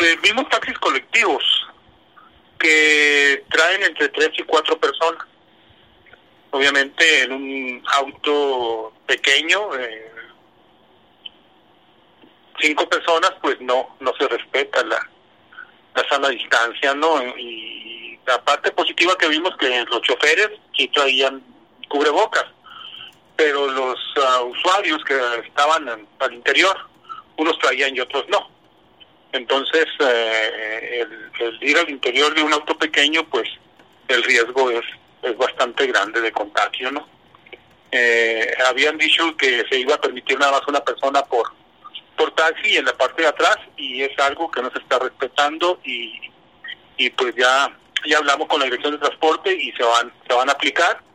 mismos taxis colectivos que traen entre 3 y 4 personas. Obviamente en un auto pequeño, 5 personas, pues no se respeta la sana distancia, ¿no? Y la parte positiva que vimos que los choferes sí traían cubrebocas, pero los usuarios que estaban al interior, unos traían y otros no. Entonces, el ir al interior de un auto pequeño, pues el riesgo es bastante grande de contagio, ¿no? Habían dicho que se iba a permitir nada más una persona por taxi en la parte de atrás, y es algo que no se está respetando, y pues ya hablamos con la Dirección de Transporte y se van a aplicar.